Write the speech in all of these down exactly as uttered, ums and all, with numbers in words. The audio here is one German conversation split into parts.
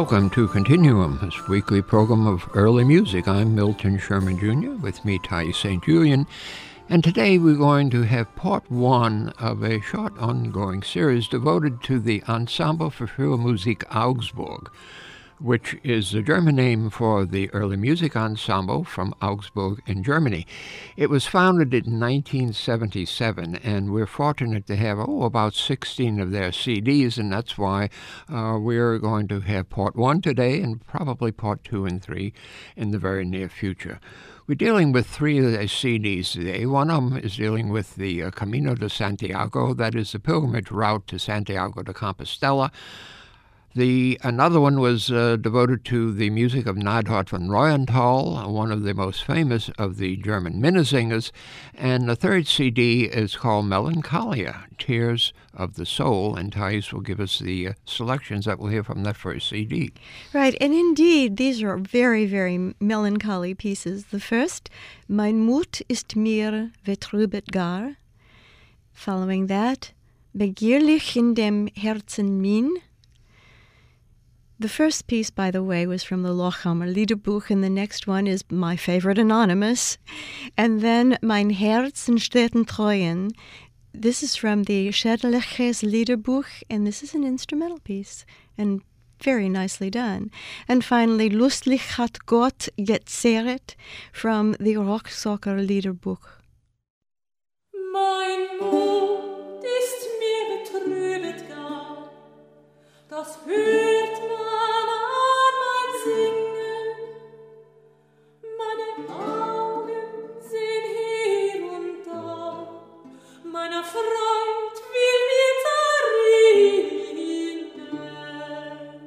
Welcome to Continuum, this weekly program of early music. I'm Milton Sherman Junior With me, Ty Saint Julian. And today we're going to have part one of a short ongoing series devoted to the Ensemble für Philmusik Augsburg, which is the German name for the early music ensemble from Augsburg in Germany. It was founded in nineteen seventy-seven, and we're fortunate to have, oh, about sixteen of their C Ds, and that's why uh, we're going to have part one today and probably part two and three in the very near future. We're dealing with three of their C Ds today. One of them is dealing with the uh, Camino de Santiago, that is the pilgrimage route to Santiago de Compostela. The another one was uh, devoted to the music of Neidhart von Reuenthal, one of the most famous of the German Minnesingers. And the third C D is called Melancholia, Tears of the Soul, and Thais will give us the uh, selections that we'll hear from that first C D. Right, and indeed, these are very, very melancholy pieces. The first, Mein Mut ist mir betrübet gar. Following that, Begierlich in dem Herzen min. The first piece, by the way, was from the Lochhammer Liederbuch, and the next one is my favorite, Anonymous. And then Mein Herzen steht in Treuen. This is from the Schädliches Liederbuch, and this is an instrumental piece, and very nicely done. And finally, Lustlich hat Gott gezehret, from the Rocksocker Liederbuch. Mein Mut ist mir betrübet gar, das hört man an mein Singen. Meine Augen sehen hier und da, meiner Freund will mir zerrinnen.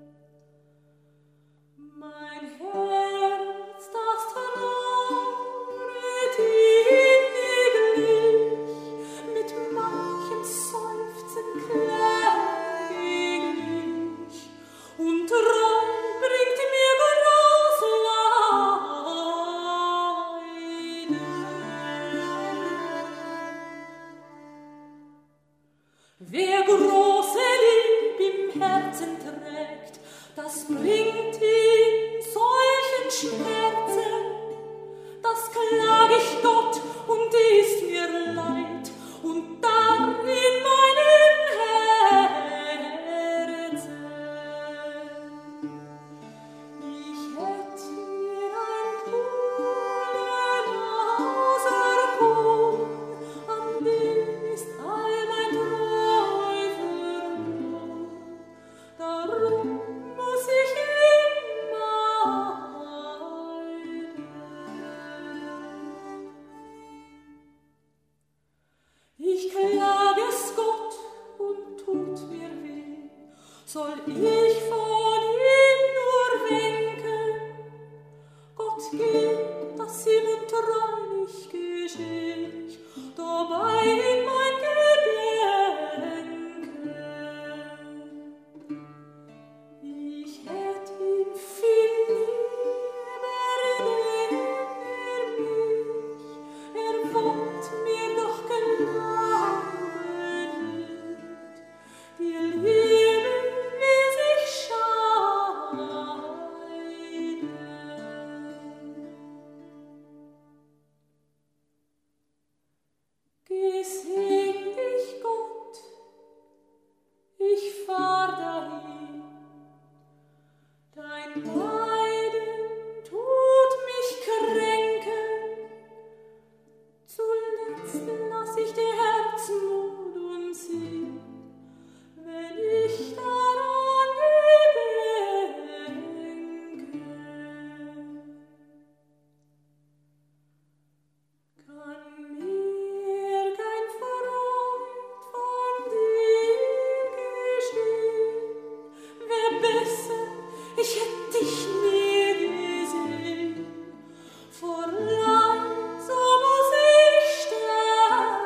Mein Herz, das trauret inniglich, mit manchem Seufzen klage ich, und Treu bringt mir groß Leiden. Wer große Lieb im Herzen trägt, das bringt ihm solchen Schmerzen, das klag ich Gott und ist mir leid, und dann in meinem Herzen. Ich hätt mir ein Pulen auserkoren, an dem ist all mein Treu verloren. Darum muss ich immer weinen. Ich klage es Gott und tut mir weh, soll ich von ihm nur winken? Gott gib, dass ihm untreulich gescheh ich, dabei in mein Gedenken. Ich hätt ihn viel lieber, denn er mich, er wollt mir doch glauben nicht, die Liebe will sich scheiden. Gesegn dich Gott, ich fahr dahin, dein Leiden tut mich kränken, zuletzt lass ich dir Herzmut und Sinn, wenn ich daran gedenke. Kann mir kein Freund von dir geschehen, wär besser, ich hätt dich nie gesehen. Vor Leid, so muss ich sterben.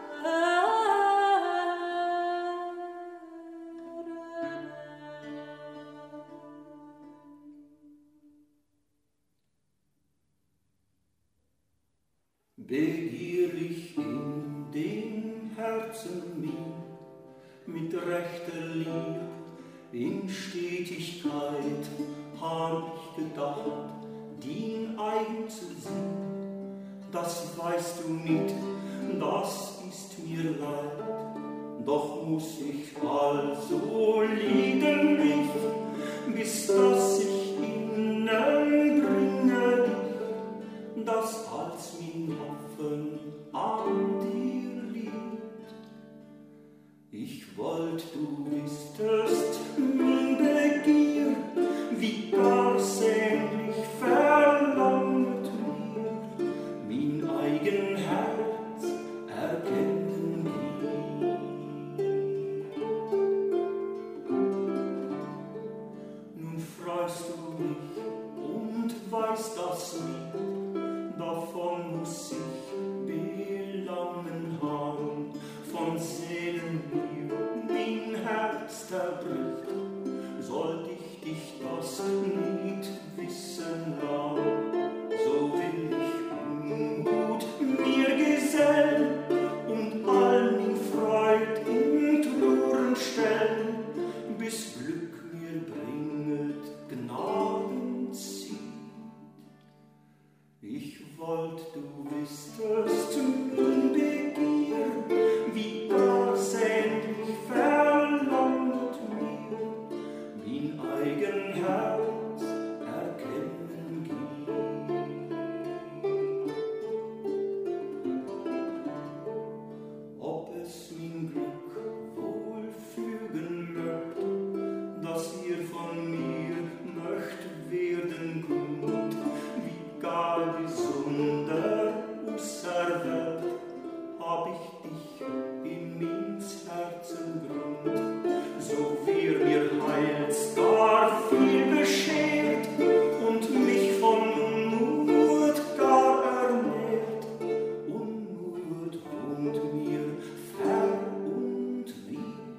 Begierig in dem Herzen mir, mit rechter Lieb In Stetigkeit hab ich gedacht, din eigen zu sein. Das weißt du nicht, das ist mir leid. Doch muss ich also lieben mich, bis dass ich innen bringe dich, das als mein Hoffen an dir liegt. Ich wollt, du wüsstest, mein Begier, wie gar sehnlich verlangt mir, mein eigen Herz erkennen dir. Nun freust du mich und weißt das nicht, davon muss ich belangen haben, von Seelenliebe mein Herz zerbricht, sollt ich dich das nicht wissen lassen, so will ich Unmut mir gesellen und all mein Freud in Truren stellen, bis Glück mir bringet Gnaden zieht. Ich wollt, du wüsstest mein Begier, wie gar sehnlich verlangt mir, mein eigen Herz erkennen geht. Ob es mein Glück wohl fügen möcht, dass ihr von mir möcht werden kund, wie gar gesunder ausser Welt, hab ich dich in meins Herzen Grund, so wir mir heils gar viel beschert und mich von Unmut gar ernährt. Unmut wohnt mir fern und weit.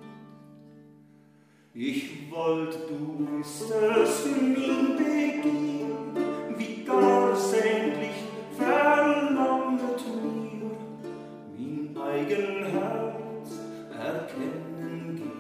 Ich wollt, du wüsstest mein Begier, wie gar sehnlich verlanget mir, mein eigen Herz erkennen geht.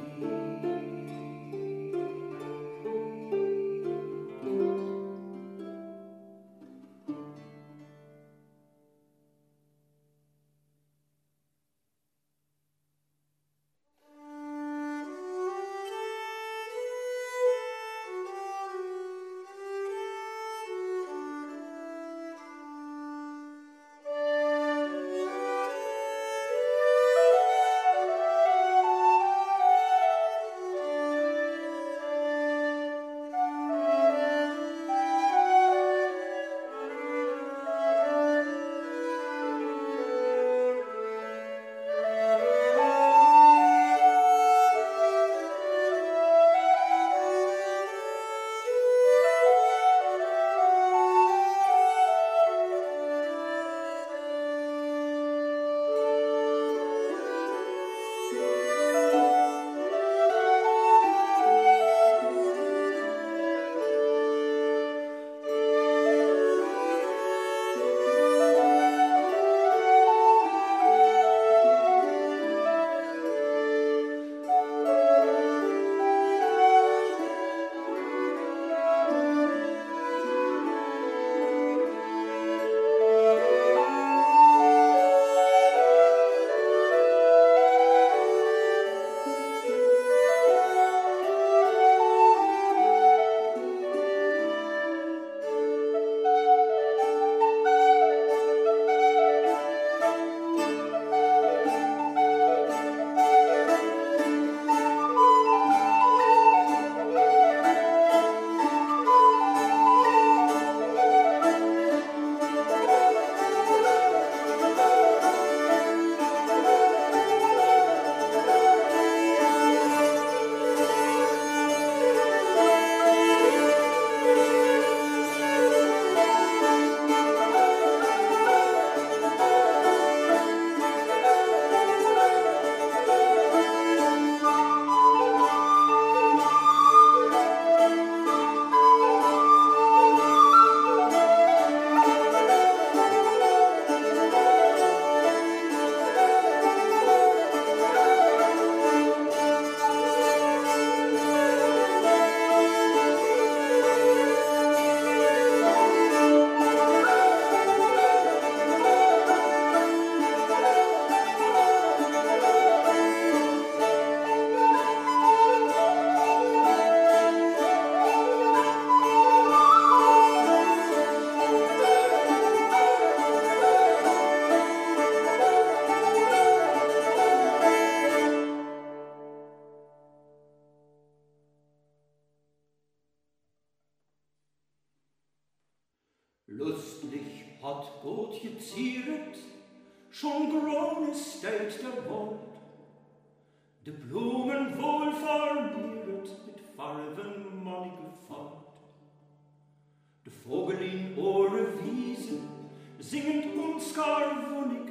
Lustlich hat Gott gezieret, schon groen steht der Wald, de Blumen wohl verliert mit Farben mannigfalt. De Vogel in ohre Wiese singend uns gar wonniglich,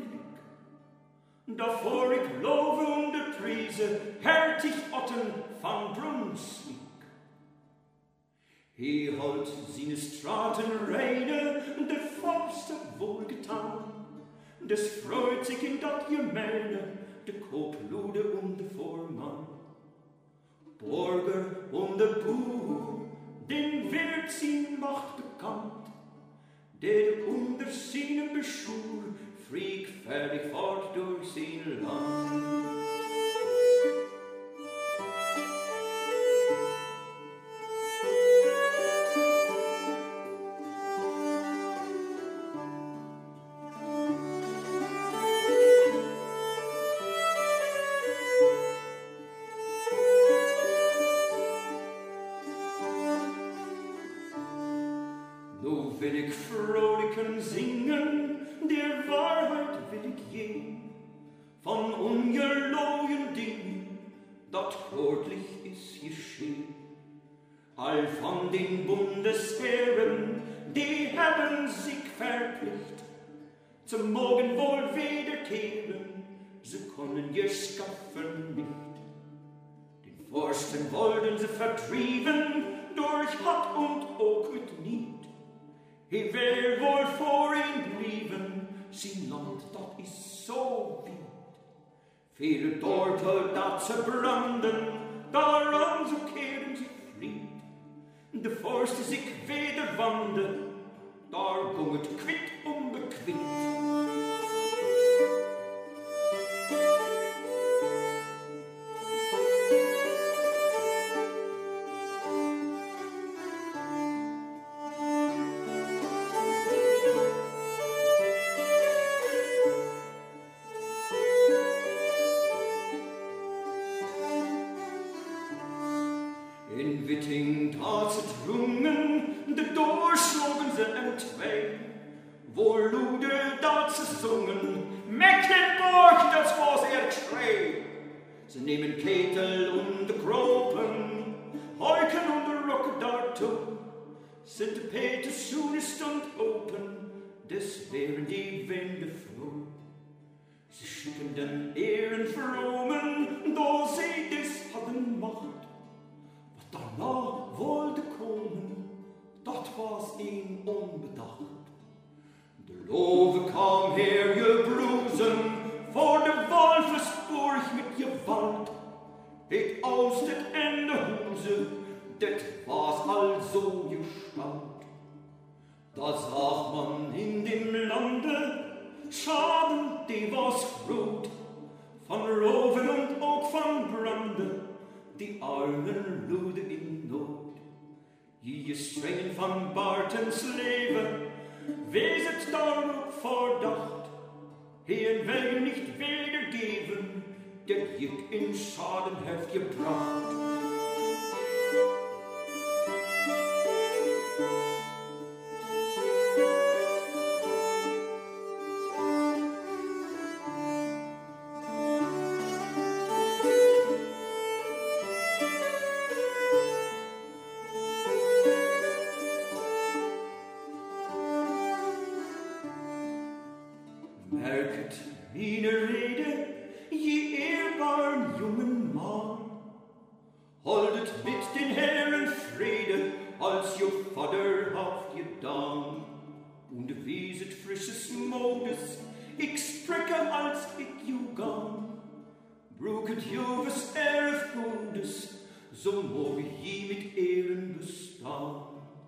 davor ich love und de Priese hertig Otten van Brunswick. He holt seines Straten reine, de Forste wohlgetan, des freut sich in dat Gemeine, de Koplude und de Vormann. Borger und de Buhr, den wird sie macht bekannt, der unter seinem Beschur frieg fertig fort durch sein Land. Will ich fröhlichen singen, der Wahrheit will ich gehen, von ungelogen Dingen, dat ordentlich ist geschehen. All von den Bundesheeren, die haben sich verpflicht, zum Morgen wohl wiederkehren, sie können ihr schaffen nicht. Den Forsten wollten sie vertrieben, durch Hatt und auch mit Niet. He wär wohl vor ihm blieben, sein Land, dat is so weit. Viele Dortel, dat ze branden, daran so kehren sie fried. De Forste sich weder wande, dar gunget quitt unbequitt. In Witting da ze drungen, de Doorschlagen ze entwee, wo Lude da ze sungen, Mecklenburg, das was er schrei. Sie nehmen Ketel und de Gropen, Heuken und de Rocke dazu, sind de Peters Schuhe stund open, des wären die Wände froh. Sie schicken den Ehrenfromen, da sie des hatten Macht. Danach wollte kommen, dat was ihm unbedacht. De Love kam her gebrusen, vor de Wolfesburg mit Gewalt. Het aus det Ende Huse, det was also Gestalt. Da sagt man in dem Lande, Schaden, die was ruht, von Roven und auch von Brande, die armen Lude in Not. Je strengen van Bartens Leben, weset daarop verdacht, heen wij nicht wedergeven, der Jück in Schaden heeft gebracht. Merket meine Rede, je ehrbarn jungen Mann, holdet mit den Herren Friede, als jo Vater haft gedan, und wieset frisches Modes, ich spreche als ich ju gang, bruket jo was erf Gutes, so mag je mit Ehren bestaan.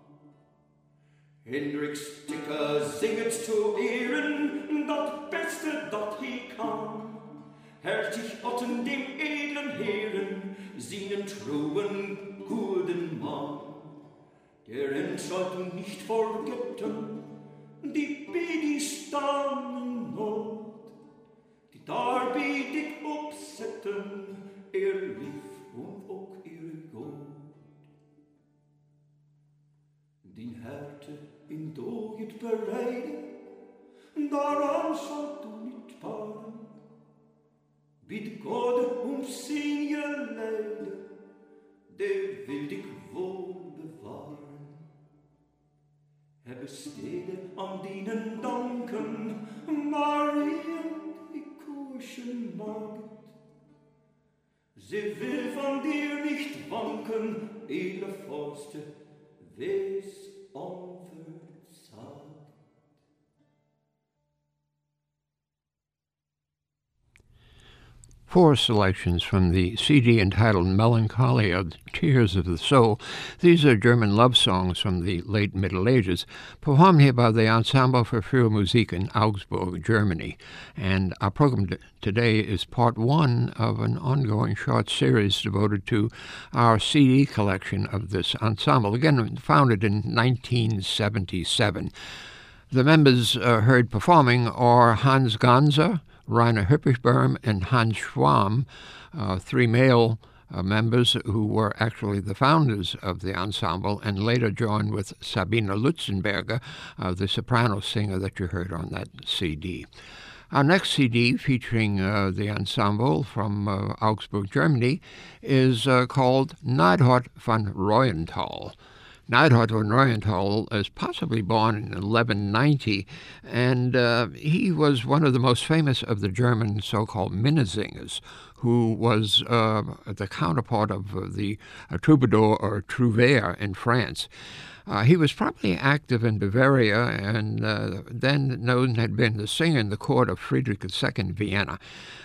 Hendrik Sticker singet zu Ehren, dat Beste, dat he kann. Hertig Otten dem edlen Heeren, seinen truen, guten Mann. Der Entscheidung nicht vergessen, die Bidis dann Not, die darbietig upsetten, er lief und auch ihre Gott. din Härte in doget bereiden, daran schalt du nicht paren. Bid Gott um sin geleide, der will dich wohl bewahren. Er bestede an dinen Danken, Marien, die Kuschen Magd. Sie will von dir nicht wanken, edle Forste, wes unverzagt. Four selections from the C D entitled Melancholia, Tears of the Soul. These are German love songs from the late Middle Ages, performed here by the Ensemble für Frühe Musik in Augsburg, Germany. And our program t- today is part one of an ongoing short series devoted to our C D collection of this ensemble, again founded in nineteen seventy-seven. The members uh, heard performing are Hans Ganser, Rainer Hippichberm, and Hans Schwamm, uh, three male uh, members who were actually the founders of the ensemble and later joined with Sabine Lutzenberger, uh, the soprano singer that you heard on that C D. Our next C D featuring uh, the ensemble from uh, Augsburg, Germany, is uh, called Neidhart von Reuenthal. Neidhart von Reuenthal is possibly born in eleven ninety, and uh, he was one of the most famous of the German so-called Minnesingers, who was uh, the counterpart of uh, the uh, troubadour or trouvère in France. Uh, he was probably active in Bavaria and uh, then known had been the singer in the court of Friedrich the Second, Vienna.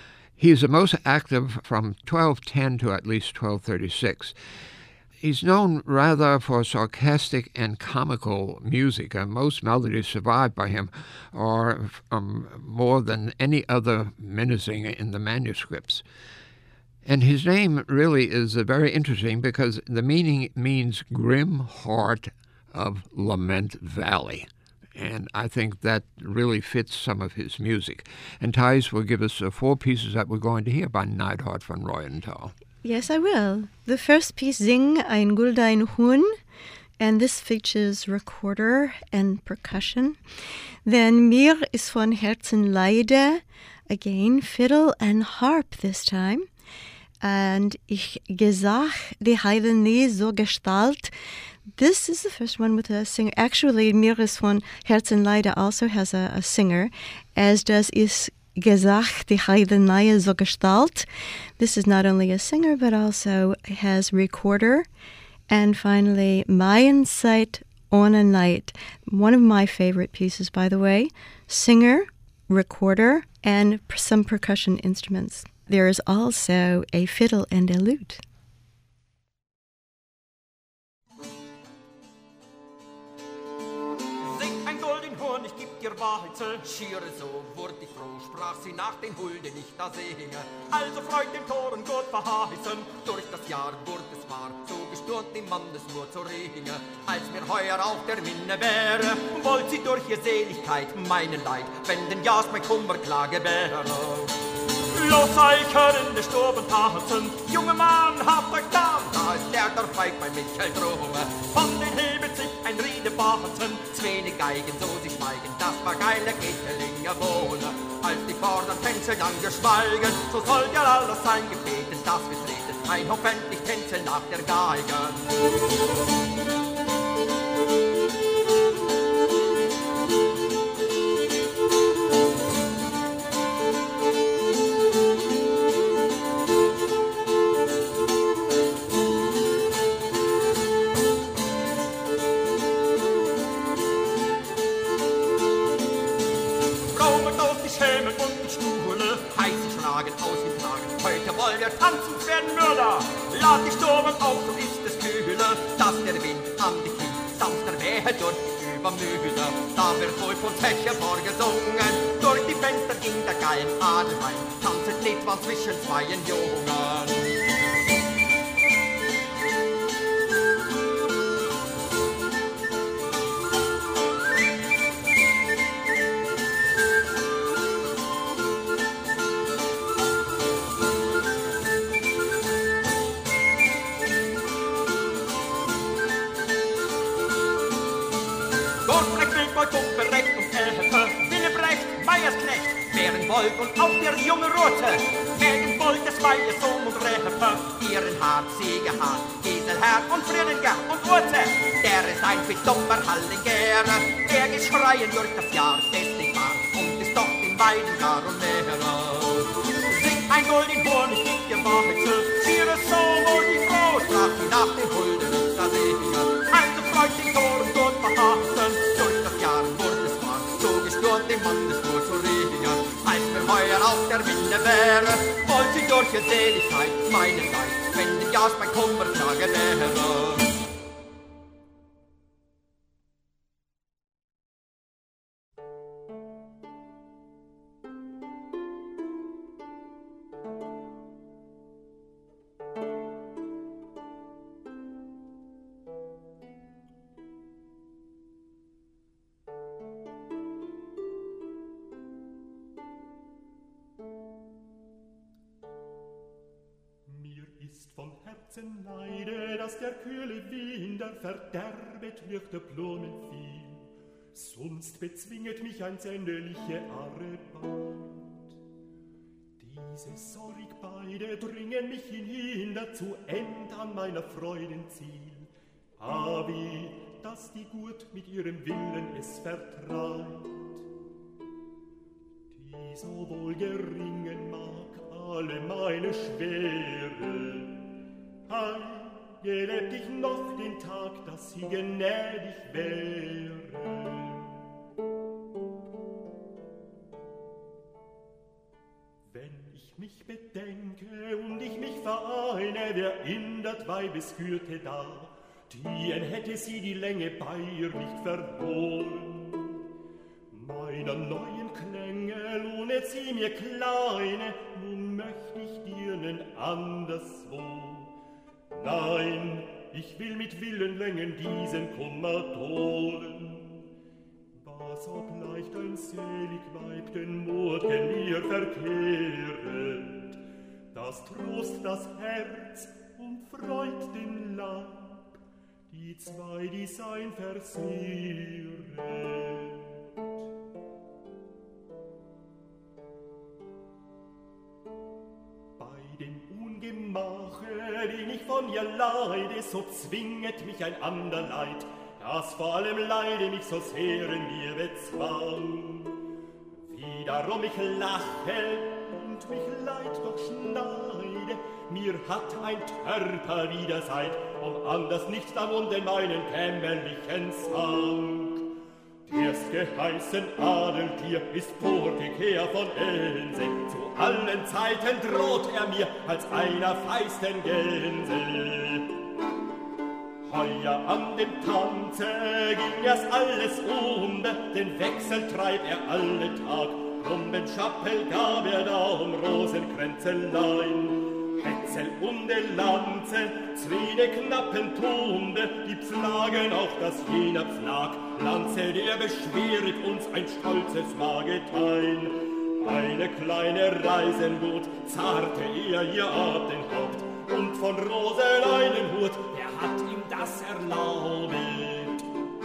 He is the most active from twelve ten to at least twelve thirty-six. He's known rather for sarcastic and comical music, and most melodies survived by him are um, more than any other Minnesinger in the manuscripts. And his name really is uh, very interesting because the meaning means grim heart of Lament Valley. And I think that really fits some of his music. And Thais will give us uh, four pieces that we're going to hear by Neidhart von Reuenthal. Yes, I will. The first piece, Sing ein Guldein Huhn, and this features recorder and percussion. Then Mir ist von Herzen Leide, again, fiddle and harp this time. And Ich gesach die Heile nie so Gestalt. This is the first one with a singer. Actually, Mir ist von Herzen Leide also has a, a singer, as does Ich Gesach die Heidenei so Gestalt. This is not only a singer, but also has recorder. And finally, Mayen Zeit ohne Neid. One of my favorite pieces, by the way. Singer, recorder, and some percussion instruments. There is also a fiddle and a lute. Ihr Walze, schiere so, wurd ich froh, sprach sie nach den Hulden nicht da sehe. Also freut den Toren Gott verheißen, durch das Jahr wurd es wahr, so gestürmt im Mannesmur zur Rehinge. Als mir heuer auf der Minne wäre, wollt sie durch ihr Seligkeit meinen Leid, wenn denn ja's mein Kummer Klage wäre. Los euch in der Stube tanzen, junge Mann, habt euch da, da ist der der Feig bei Michael Drohme. Von den hebet sich ein Riedebatzen, zwei Geigen, so sie schweigen, das war geiler Getelinger Wohne. Als die vorderen Tänzel dann geschweigen, so soll ja alles sein gebeten, dass wir treten, ein hoffentlich Tänzel nach der Geigen. Tanzen werden Mörder, lad dich Sturmen auf, so ist es kühle, dass der Wind an dich hin, sanfter wehe durch die Übermühle. Da wird wohl von Zeche vorgesungen, durch die Fenster ging der Geil Adelwein, tanzet nicht was zwischen zweien Jungen. Dordrecht, Wildgold, Dumperecht und Elbe, Willebrecht, Meiersknecht, Bärenbold und auch der junge Rote, Mägenbold des Meiers Sohn und Reppe, Ehrenhard, Siegerhard, Giselhard und Friedengard und Urte, der ist ein dummer Hallinger, der geht schreien durch das Jahr, festlich war und ist doch in beiden Jahr und mehr. Sing ein golden Horn, ich geb dir Wahrheit zu, Schiere so wohl die Frau, sprach sie nach den Hulden nicht da Seher, also freut sich Tor und dort verhassen, durch das Jahr wurde es wahr, so gestört dem Mann des Tor zu Rehinger, als mir heuer auf der Winde wäre, wollt sie durch ihr Seligkeit meine Zeit, wenn die Jahrs mein Kummertage wäre. Vom Herzen leide, dass der kühle Wind der Verderbet durch die Blumen fiel, sonst bezwinget mich ein zänderliche Arbeit. Diese Sorg beide dringen mich hinhinder zu End an meiner Freuden Ziel. Ah, wie, dass die Gut mit ihrem Willen es vertreibt, die so wohl geringen mag alle meine Schwere. Ei, gelebt ich noch den Tag, dass sie gnädig wäre. Wenn ich mich bedenke und ich mich vereine, wer in dat Weibesgürte da, dien hätte sie die Länge bei ihr nicht verloren. Meiner neuen Klänge lohnet sie mir kleine, nun möcht ich dirnen anderswo. Nein, ich will mit Willenlängen diesen Kummer tolen. Was obgleich dein selig Weib den Morgen mir verkehret, das trost das Herz und freut den Leib, die zwei, die sein versieret. Ungemache, den ich von ihr leide, so zwinget mich ein ander Leid, das vor allem Leide mich so sehr in mir bezwang. Wie darum ich lache und mich Leid doch schneide, mir hat ein Törper wieder seid, um anders nicht am Mund in meinen kämmerlichen Sang. Erst geheißen Adeltier ist Portiker von Ense, zu allen Zeiten droht er mir als einer feisten Gänse. Heuer an dem Tanze ging erst alles unter, den Wechsel treibt er alle Tag, um den Schappel gab er da um Rosenkränzelein. Hetzel und die Lanze, Zwine knappen Tunde, die pflagen auch das jener Pflag. Lanze, der beschweret uns ein stolzes Magetein. Eine kleine Reisengut zarte er ihr ab den Haupt, und von Roseneinenhut, wer hat ihm das erlaubet?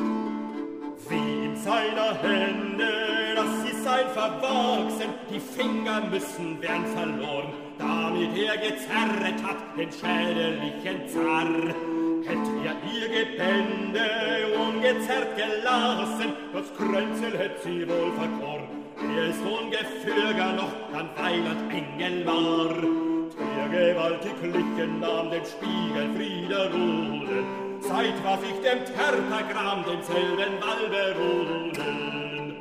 Wie in seiner Hände, dass sie sein verwachsen, die Finger müssen werden verloren, damit er gezerret hat den schädelichen Zar. Hätt er ihr Gebände ungezerrt gelassen, das Kränzel hätt sie wohl verkorn. Er ist ungefürger noch, dann Weiland Engel war. Der gewaltiglichen nahm den Spiegel Friederode, seit was ich dem Terpergram denselben Wall beruhen.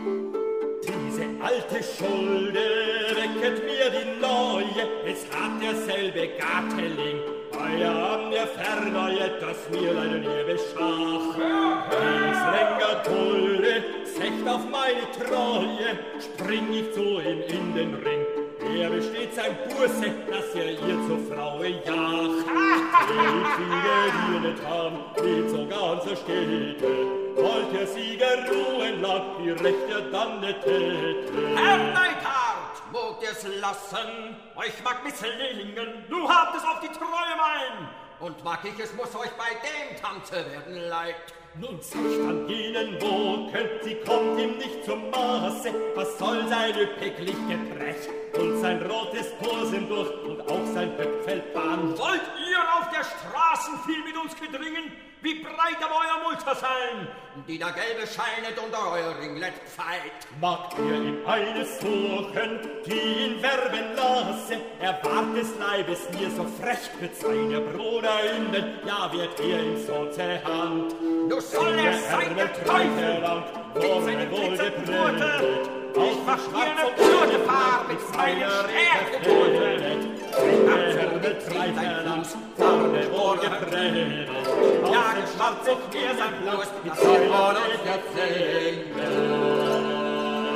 Diese alte Schulde wecket mir die neue, es hat derselbe Gateling, heuer an der Ferneuet, dass mir leider nie beschach. Dies länger dulde, secht auf meine Treue, spring ich zu ihm in den Ring. Er besteht sein Bursche, dass er ihr zur Fraue jach. Ich sie gedient haben, mit so ganzer Städte, wollt er sie geruhen lag, wie recht er dann nicht hätte. Herr Neidhart, mogt ihr's lassen, euch mag misslingen, du habt es auf die Treue mein. Und mag ich, es muss euch bei dem Tanze werden leid. Nun sagt an jenen, wo könnt, sie kommt ihm nicht zum Maße. Was soll sein üppiglich Gebrech und sein rotes Posen durch und auch sein Höpfelband? Wollt ihr auf der Straßen viel mit uns gedringen? Wie breit aber euer Mulzer sein, die da gelbe scheinet unter euer Ringlet Pfeit. Mag ihr ihm eines suchen, die ihn werben lasse, er ward des Leibes mir so frech, wird seiner Bruder innen, ja wird ihr ihm so zur Hand. Nur soll er sein, der Teufel, mit seinem Blitzerpurte, ich verschwirne Purte fahr mit seiner Stärke. Er wird sein Fuß, vorne vorgebrennt, jagen schwarz auf mir sein Blut, mit seinem Mord und Erzählen.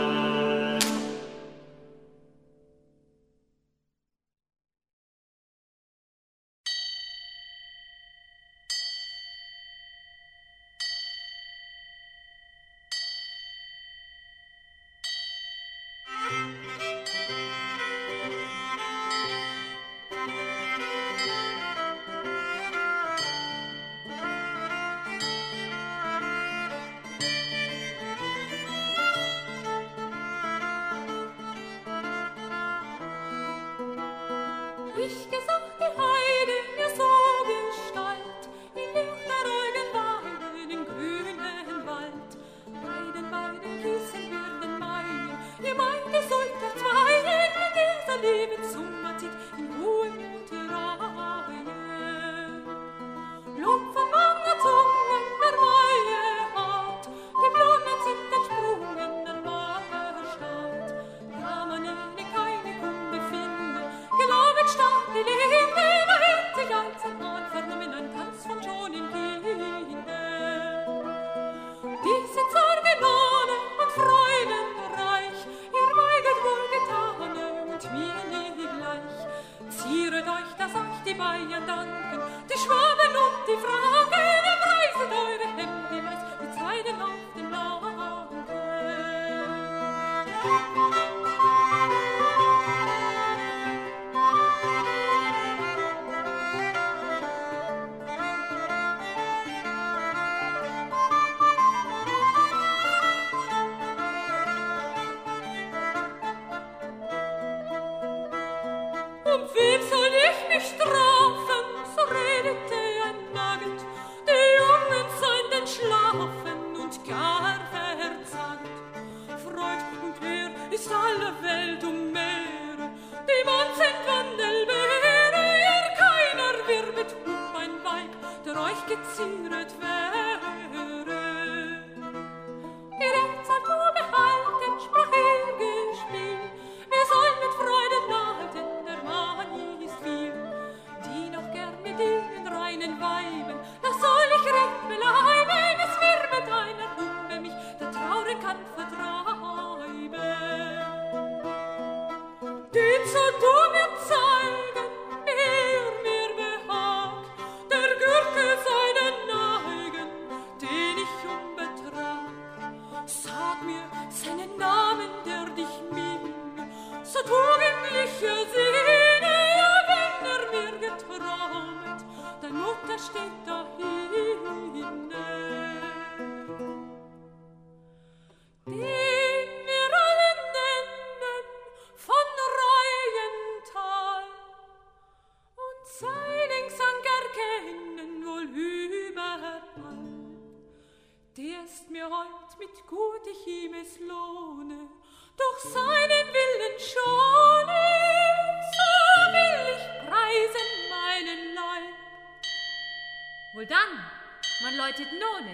Ich gesagt die Heide mir so Gestalt, in lichterollen Weiden, in grünen Wald. Beiden, beiden Kissen würden meinen, ihr meint, ihr sollt der Zweien, in dieser Lebenssummerzeit in hohem Mute reihen. Lob von Wangen, Zungen, der Weie hart, die Blumen sind entsprungen, der Wagen statt. Da man eine keine Kunde finden, gelaubt stark die Linde, erhebt sich als ein Mann vernommen ein Tanz von schonen Kindern. Die sind Sorgenlohne und freudenreich, ihr meidet wohlgetane und mir nie gleich. Zieret euch, dass euch die Bayern danken, die Schwaben und die Franken, ihr preiset eure Hemden weiß, die Zeiten auf den Lanken. Um wem soll ich mich strafen, so redete ein Nagel, die Jungen seien denn schlafen und gar verzagt. Freud und Heer ist alle Welt um Meere, die Mann sind Wandelbeere, ihr keiner wirbet um ein Weib, der euch gezieret wäre. Ihr Recht seid nur behalten, sprach ihr Gespiel, wir sollen mit Freude nahelten, der Mann ist viel. Die noch gern mit ihnen reinen Weiben, das soll ich recht beleiben, es wirbet einer um, wer mich der Trauer kann vertreiben. Den soll du mir zeigen, er mir behagt, der Gürtel seinen Neigen, den ich umbetrag. Sag mir seinen Namen, der dich minne, so tugendliche Sinne, ja, wenn er mir geträumet, dein Mutter steht dahinne. Den wir alle nennen von Reiental und seinen Gesang erkennen wohl überall. Der ist mir heut mit gut ich ihm es lohne, durch seinen Willen schone, so will ich preisen meinen Leib. Wohl dann, man läutet None.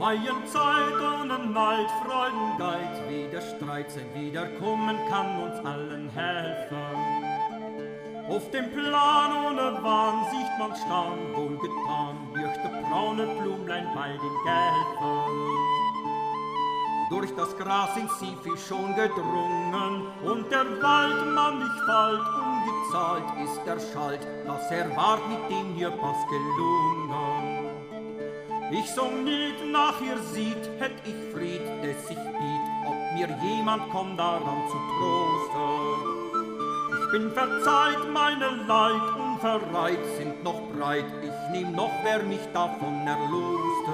Freien Zeit ohne Neid, Freudengeiz, wieder Streit sein, wiederkommen kann uns allen helfen. Auf dem Plan ohne Wahn sieht man Stern, wohlgetan, durch die braune Blümlein bei den Gelben. Durch das Gras sind sie viel schon gedrungen, und der Waldmann nicht bald ungezahlt ist der Schalt, dass er ward mit dem hier Pass gelungen. Ich so nicht nach ihr sieht, hätt ich Fried, des ich biet, ob mir jemand kommt daran zu trosten. Ich bin verzeiht, meine Leid unverreiht sind noch breit, ich nehm noch, wer mich davon erloste.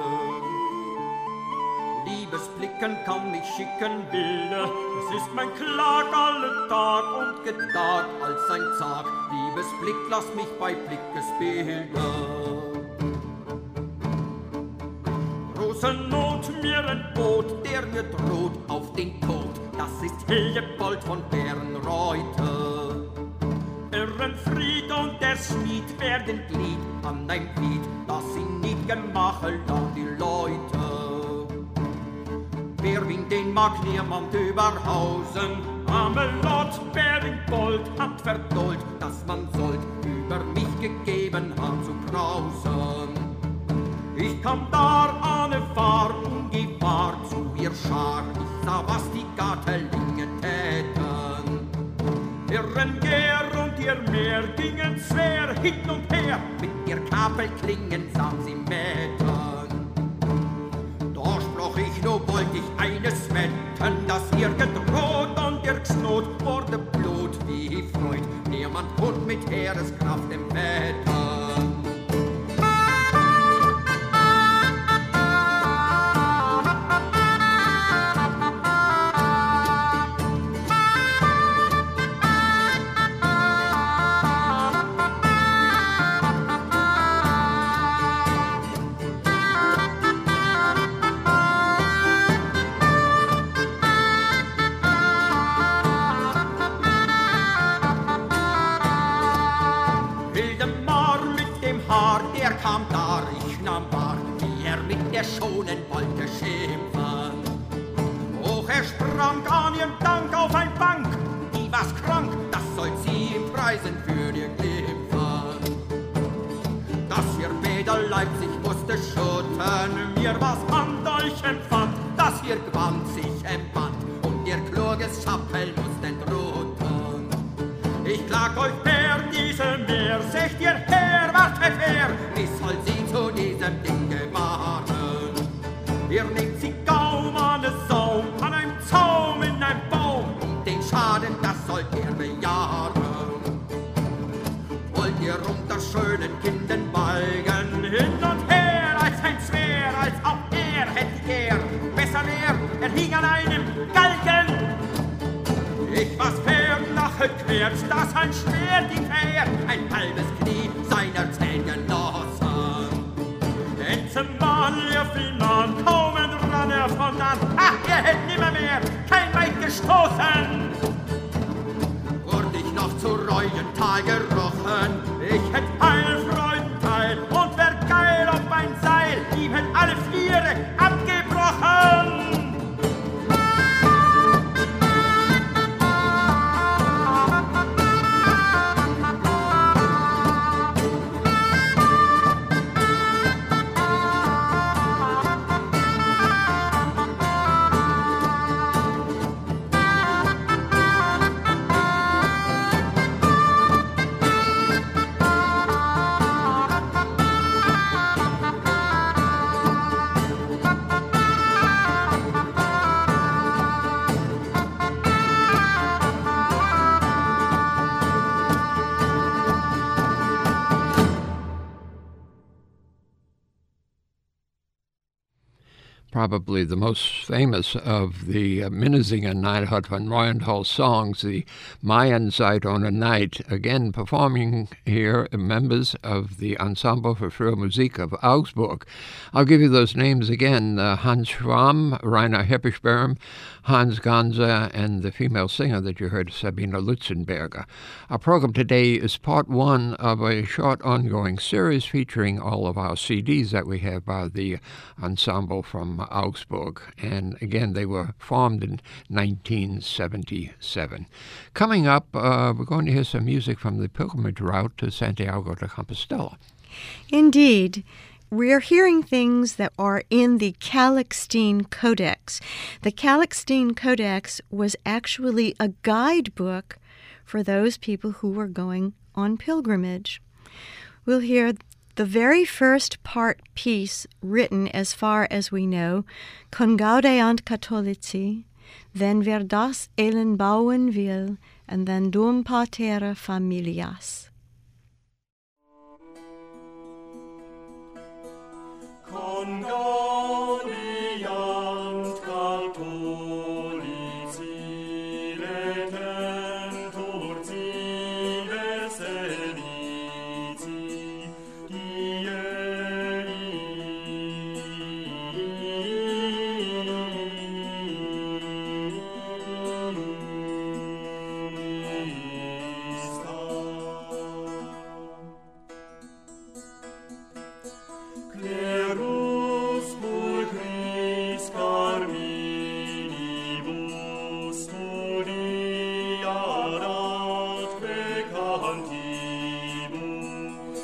Liebesblicken kann mich schicken Bilder, es ist mein Klag alle Tag und Gedag als ein Zag. Liebesblick, lass mich bei Blickesbilder. Rosenot mir entbot, der mir droht auf den Tod, das ist Hildebold von Bärenreuther. Irrenfried und der Schmied werden Glied an ein Glied, das sie nicht gemachelt an die Leute. Wer win den mag niemand überhausen, Amelot Bärenbold hat verdollt, dass man sollt über mich gegeben hat zu grausen. Ich kam da an eine Fahrt, ungewahr zu ihr Schar, ich sah, was die Gatellinge täten. Ihren Gär und ihr Meer gingen schwer hin und her, mit ihr Kapelklingen sahen sie mäten. Da sprach ich, nur wollt ich eines wetten, dass ihr gedroht und ihr Gsnot wurde Blut wie Freud, niemand und mit Heereskraft im Wetten. Der kam da, ich nahm wahr, wie er mit der schonen wollte schimpfen. Hoch er sprang an ihrem Dank auf ein Bank, die war's krank, das soll sie ihm preisen für ihr Glimpfen. Dass ihr Bäderleib sich musste schütten, mir was an euch empfand, dass ihr Gewand sich empfand und ihr kluges Schappel musst entroten. Ich klag euch per diese Meer, seht ihr her, wartet her, wie soll sie zu diesem Ding gemachen? Ihr nehmt sie kaum an den Saum, an einem Zaum in einem Baum, und den Schaden, das sollt ihr bejahen. Wollt ihr unter schönen Kindern balgen, hin und her, als ein Schwer, als auch er hätt er, besser wär, er hing an einem Galgen. Ich was fern nachher quert, dass ein Schwert ihm fährt, ein halbes Knie seiner Zehn genossen. Denn zum Mann lief ihn an, kaum entrann er von dann, ach, er hätt nimmer mehr kein Weit gestoßen. Wurde ich noch zu Reuental gerochen, ich hätt Heilfreudenteil und wär geil auf ein Seil, ihm hätt alle Viere abgebrochen. Probably the most famous of the uh, Minnesingen Neidhart von Reuenthal songs, the Mayen Zeit ohne Neid, again performing here members of the Ensemble für Frühe Musik of Augsburg. I'll give you those names again, uh, Hans Schramm, Rainer Heppischbaum, Hans Ganser and the female singer that you heard, Sabina Lutzenberger. Our program today is part one of a short ongoing series featuring all of our C Ds that we have by the ensemble from Augsburg. And again, they were formed in nineteen seventy-seven. Coming up, uh, we're going to hear some music from the pilgrimage route to Santiago de Compostela. Indeed. We're hearing things that are in the Calixtine Codex. The Calixtine Codex was actually a guidebook for those people who were going on pilgrimage. We'll hear the very first part piece written, as far as we know, Con Gaudeant Catholici, then wer das Elend bauen will, and then Dum Pater Familias. Con gaudiant Catholici, letentur cives eliti, Clerus pulchris carminibus studiarat peccantibus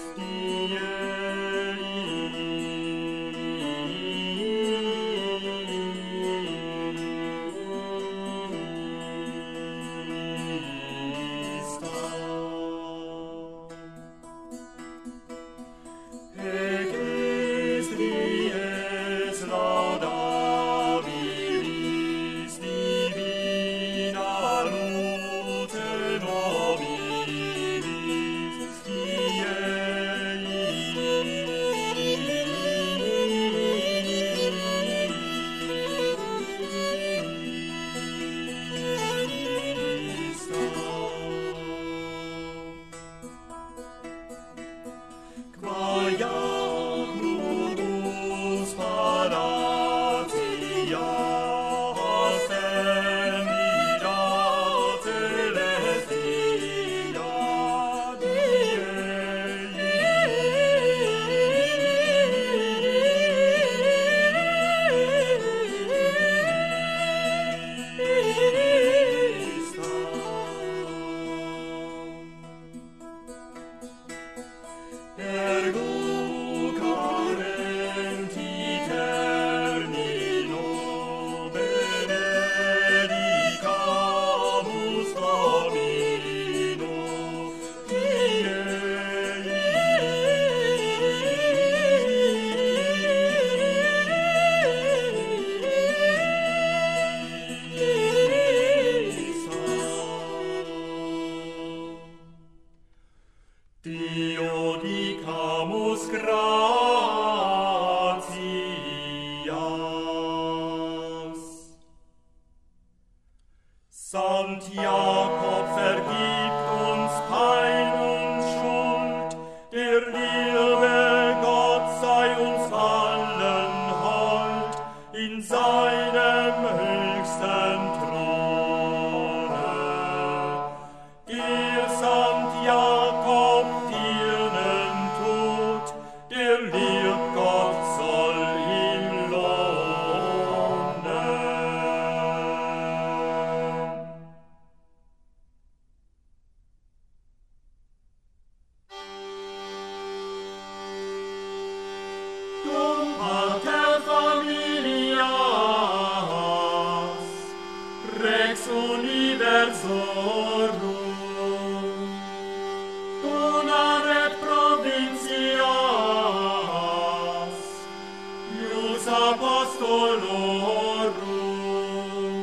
Sant Jakob vergibt uns Pein und Schuld, der liebe Gott sei uns allen hold, in seinem höchsten Throne. Der Sant Jakob dirnen tut, der lieb Gott soll ihm lohnen. Dum Pater Familias, Rex Universorum, Dona et Provincias, Ius Apostolorum,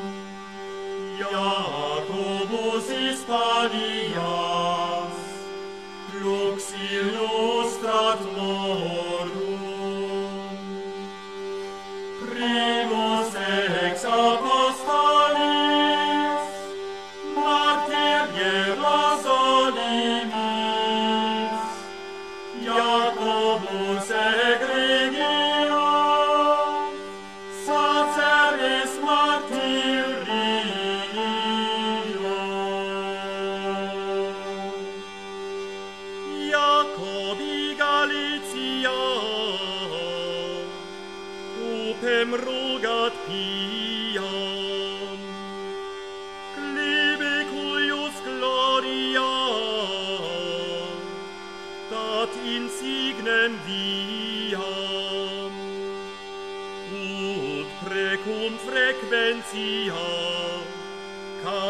Jacobus Hispanias, Lux Illustratmorum, Primus ex Apostolis, Mater Hierosonymis, Jacobus egregius, Saceres Martyris,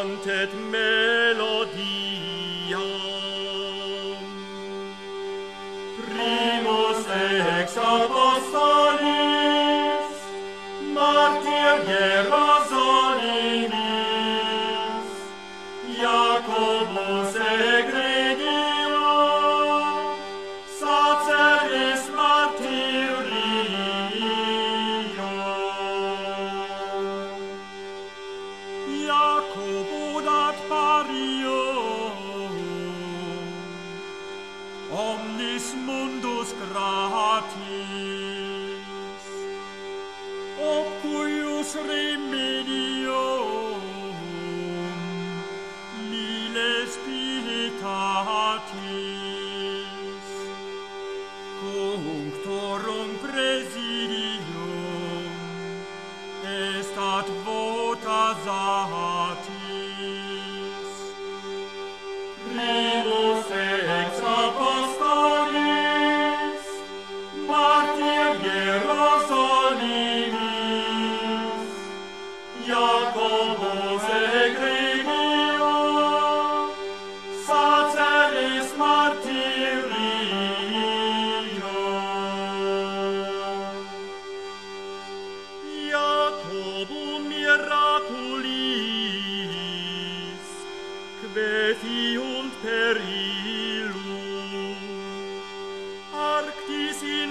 cantet melodia. Primus ex apostolis, martyr Hierosonymis, Jacobus egregio, saceris martyrio. Jacobo dat pario, omnis mundus gratis, ob cuius remedium miles pietatis, cunctorum presidium est ad vota satis. Primus ex apostolis, martyr Hierosonymis, Jacobus egregio, saceris martyrio. Jacobum miraculis, quefiunt per illum, arctis in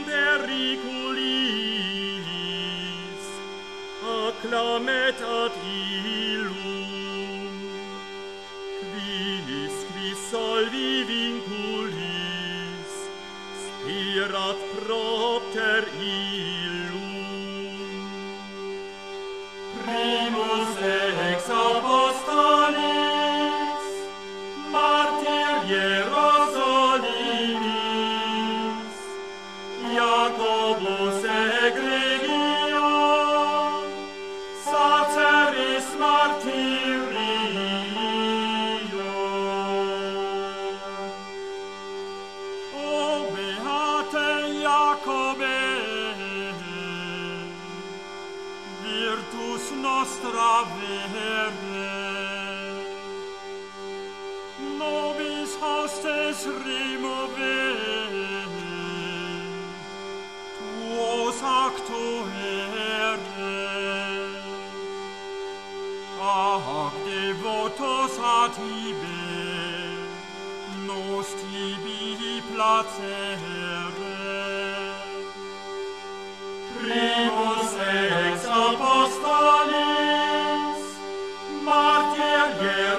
periculis, acclamet ad illum, quis quis solvi vinculis, spirat propter illum. Primus ex apostolis, martyr Hierosonymis, Jacobus egregio, saceris martyrio. O beate Jacobe, virtus nostra vere, nobis hostes remove, tuos acto ere. Ac devotos a tibe, nos tibi placere. Primus ex apostolis, martyr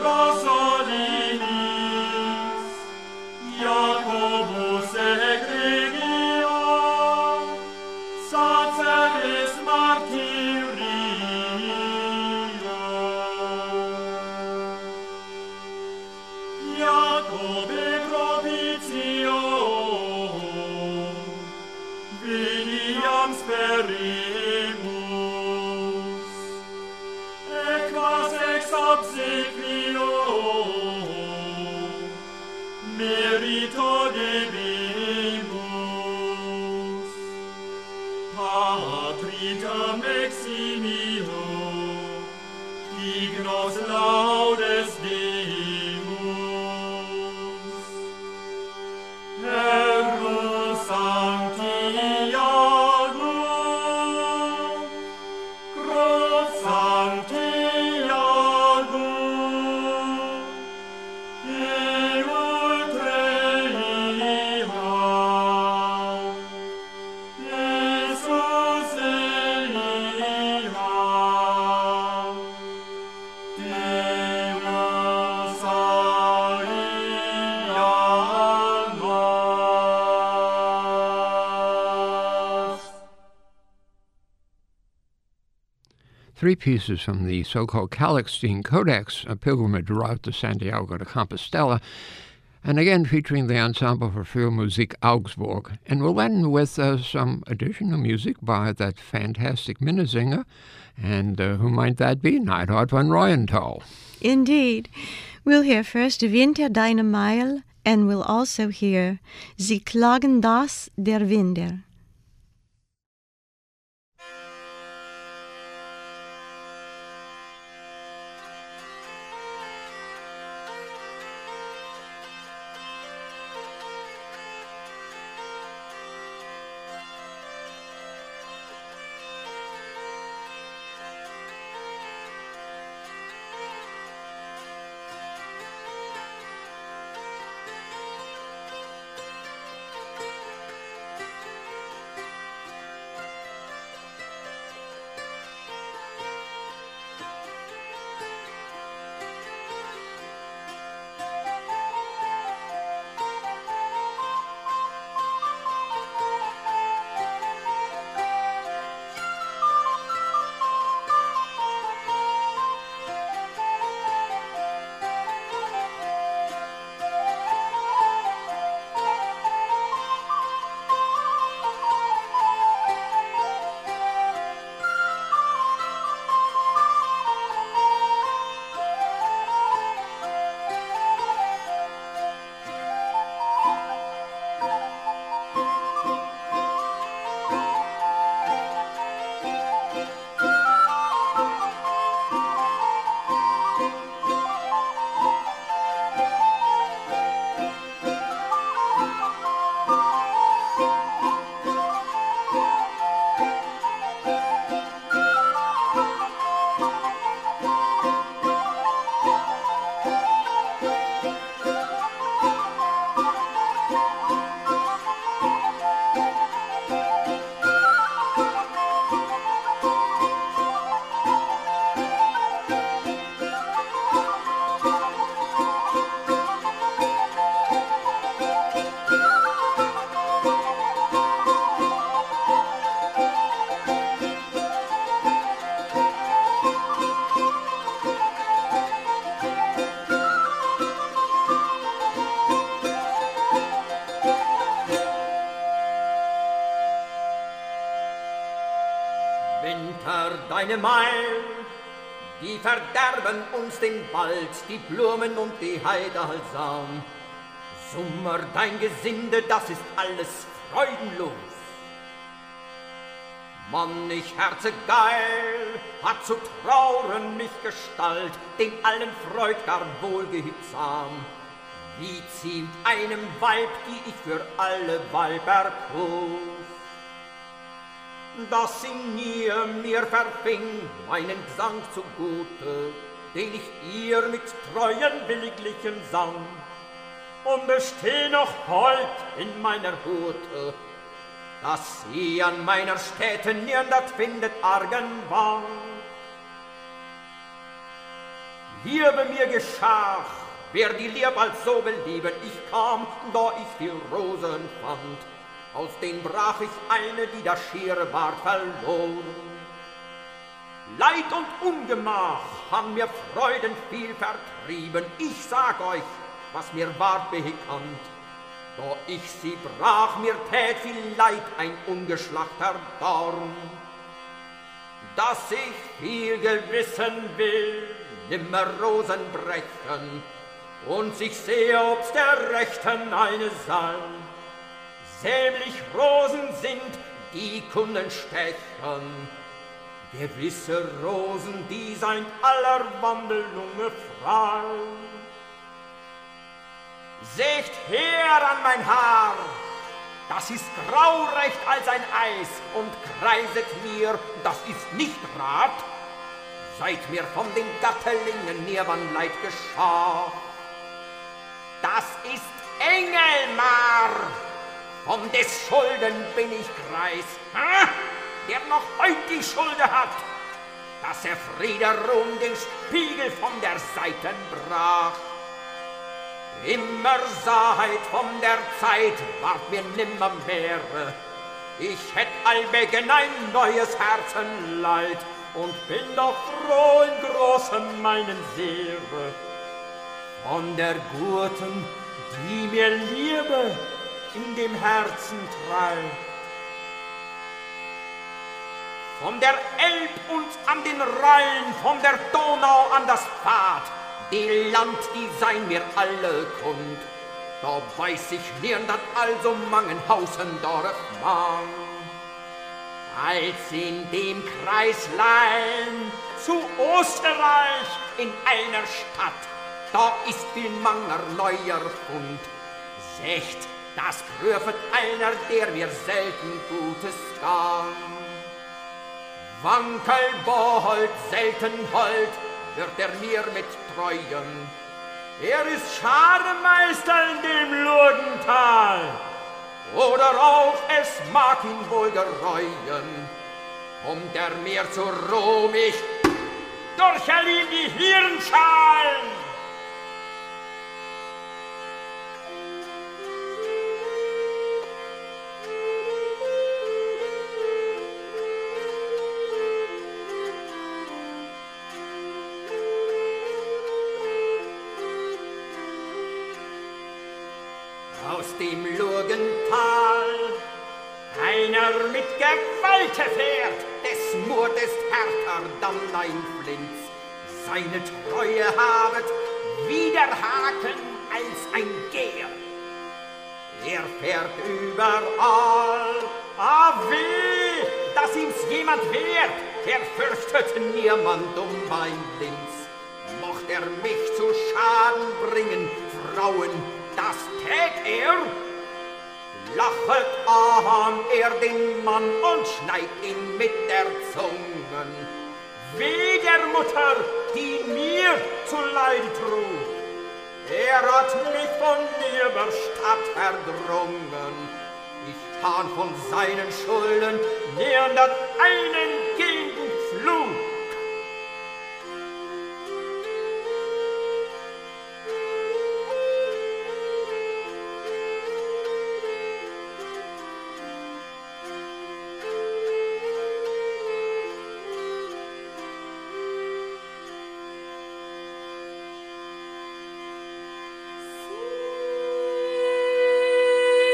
Hierosonymis, Jacobus egregio, saceris martyrio. Jacobe propitio, veniam sperimus, equas ex obsequio, merito debimus, patritam eximio, dignos laudes Deus. Herrus sancti Iagum, crux sancti Iagum, eutre iham, Jesus Eliham, Deus aianos. Three pieces from the so-called Calixtine Codex, a pilgrimage route to Santiago de Compostela, and again featuring the Ensemble for Filmmusik Augsburg. And we'll end with uh, some additional music by that fantastic Minnesänger, and uh, who might that be? Neidhart von Reuenthal. Indeed. We'll hear first Winter deine Meil, and we'll also hear Sie klagen das der Winder. keine Meil, die verderben uns den Wald, die Blumen und die Heide allsam. Summer, dein Gesinde, das ist alles freudenlos. Mann, ich herze geil, hat zu trauren mich Gestalt, den allen Freud gar wohlgehutsam. Wie ziemt einem Weib, die ich für alle Weiber kuss, dass sie nie mir verfing meinen Gesang zugute, den ich ihr mit treuen Williglichen sang. Und es steh noch heut in meiner Hute, dass sie an meiner Stätte nirgend findet argen Wang. Hier bei mir geschah, wer die Lieb als so belieben, ich kam, da ich viel Rosen fand, aus denen brach ich eine, die da schier war verloren. Leid und Ungemach haben mir Freuden viel vertrieben, ich sag euch, was mir war bekannt. Da ich sie brach, mir tät viel Leid ein ungeschlachter Dorn. Dass ich viel gewissen will, nimmer Rosen brechen, und sich sehe, ob's der Rechten eine sei. Sämlich Rosen sind, die können stechen, gewisse Rosen, die seien aller Wandelunge frei. Seht her an mein Haar, das ist graurecht als ein Eis, und kreiset mir, das ist nicht Rat, seit mir von den Gatterlingen nirgend Leid geschah. Das ist Engelmar, von des Schulden bin ich Kreis, ha? Der noch heut die Schulde hat, dass er Friederum den Spiegel von der Seiten brach. Immer Saheit von der Zeit ward mir nimmer mehr. Ich hätt allwegen ein neues Herzenleid und bin doch froh in großem meinen Sehre. Von der Gurten, die mir Liebe in dem Herzen treibt. Von der Elb und an den Rhein, von der Donau an das Pfad, die Land, die sein mir alle kund, da weiß ich nirgend also Mangenhausen Dorf mang. Als in dem Kreislein zu Österreich in einer Stadt, da ist viel manger neuer Fund. Secht, das prüfet einer, der mir selten Gutes gang. Wankelbold, selten hold, wird er mir mit treuen. Er ist Scharmeister in dem Lurgental, oder auch es mag ihn wohl gereuen. Kommt er mir zu Rom, ich durchhell ihm die Hirnschalen. Dem Lurgental einer mit Gewalte fährt, des Mord ist härter dann ein Flinz. Seine Treue habet wie der Haken als ein Geher. Er fährt überall, ah weh, dass ihm's jemand wehrt, er fürchtet niemand um ein Linz. Mocht er mich zu Schaden bringen, Frauen, das tät er, lachet an er den Mann und schneid ihn mit der Zungen. Weh der Mutter, die mir zu Leid trug, er hat mich von ihrer Stadt verdrungen. Ich tan von seinen Schulden nirgend einen Gegenflug.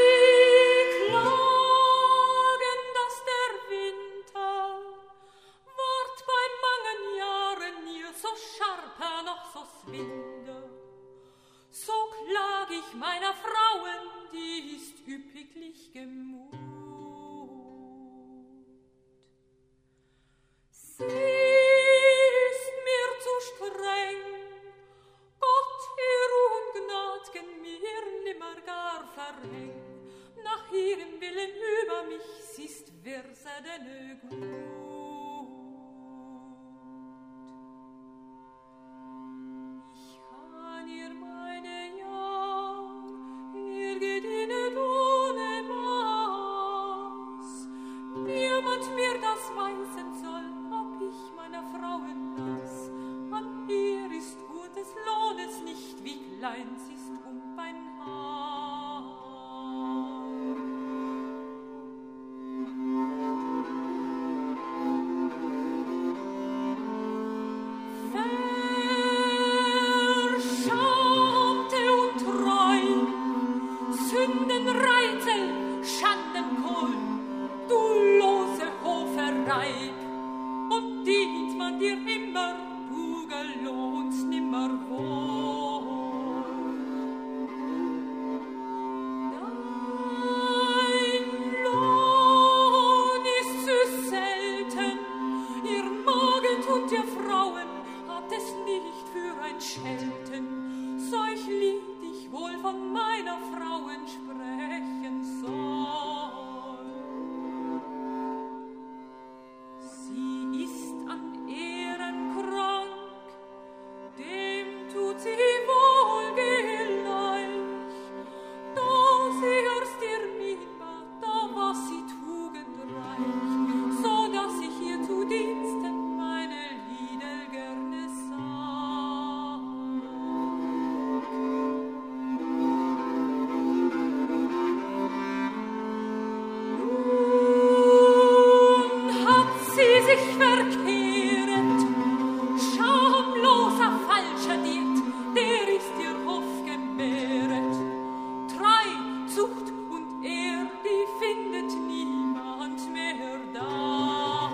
Klagen, dass der Winter Schamper noch so swinde. So klag ich meiner Frauen, die ist üppiglich gemut. Sie ist mir zu streng, Gott ihr Ungnad'gen mir nimmer gar verhängt, nach ihrem Willen über mich, sie ist wirse denn gut. Ich kann ihr meine Jahr, ihr gedienet ohne Maß, niemand mir das weisen soll, ob ich meiner Frauen lass. An ihr ist gutes Lohnes nicht, wie klein sie ist um ein Haar. Verschamte und treu, Sündenreitel, Schandenkohl, du lose Hoferei, und dient man dir immer, du gelohnst nimmer wohl. Dein Lohn ist zu selten, ihr Magen tut ihr Frauen, habt es nicht für ein Schelten, solch Lied ich wohl von meiner Frauen sprechen soll. Sie ist an Ehren krank, dem tut sie wohl gleich, da sie erst ihr Mien war, da war sie tugendreich, so dass ich ihr zu Diensten meine Lieder gerne sang. Nun hat sie sich verkehret, schamloser falscher Diet, der ist ihr Hof gebäret. Treu, Zucht und Ehr, die findet niemand mehr da.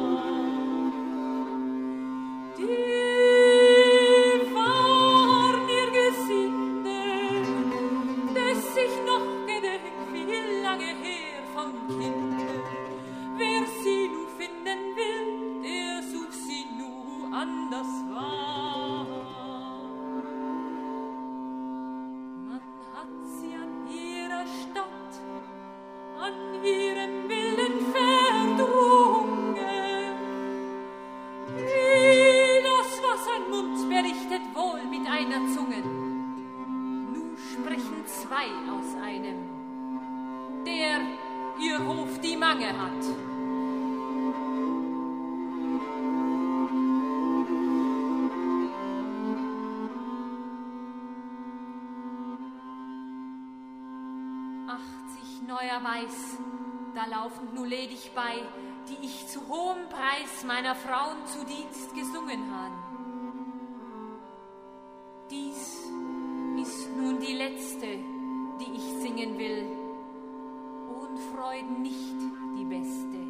Die waren ihr Gesinde, des ich noch gedenk, viel lange her vom Kinde. Wer sie nu finden will, der sucht sie nu anders wahr. Man hat sie an ihrer Stadt, an ihrem Willen verdrungen. Wie das, was ein Mund berichtet, wohl mit einer Zunge. Nu sprechen zwei aus einem, der ihr Hof die Mange hat. Achtzig neuer Weiß, da laufen nu ledig bei, die ich zu hohem Preis meiner Frauen zu Dienst gesungen han. Dies ist nun die letzte, die ich singen will, und Freuden nicht die beste.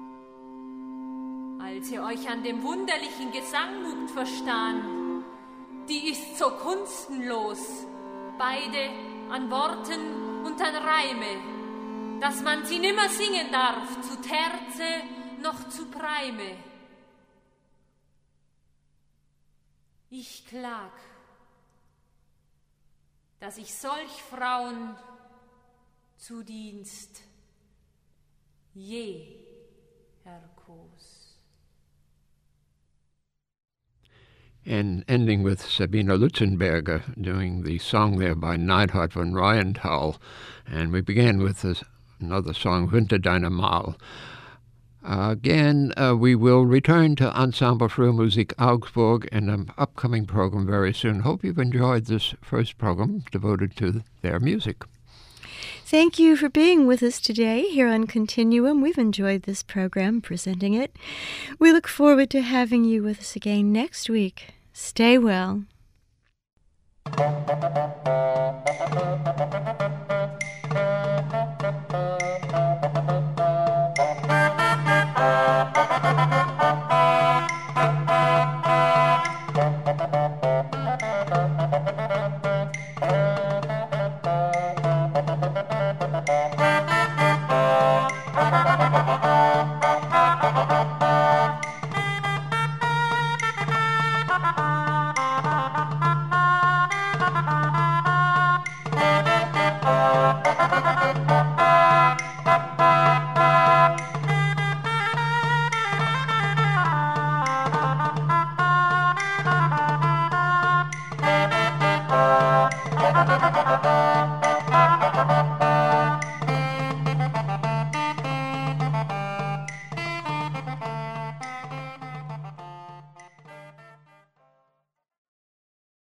Als ihr euch an dem wunderlichen Gesang mugt verstehen, die ist so kunstenlos, beide an Worten und an Reime, dass man sie nimmer singen darf, zu Terze noch zu Preime. Ich klag, dass ich solch Frauen zu Dienst je erkos. And ending with Sabina Lutzenberger doing the song there by Neidhart von Rheintal. And we began with this, another song, Winter Deine Mal. Uh, again, uh, we will return to Ensemble für Musik Augsburg in an upcoming program very soon. Hope you've enjoyed this first program devoted to their music. Thank you for being with us today here on Continuum. We've enjoyed this program, presenting it. We look forward to having you with us again next week. Stay well. Thank you. Musik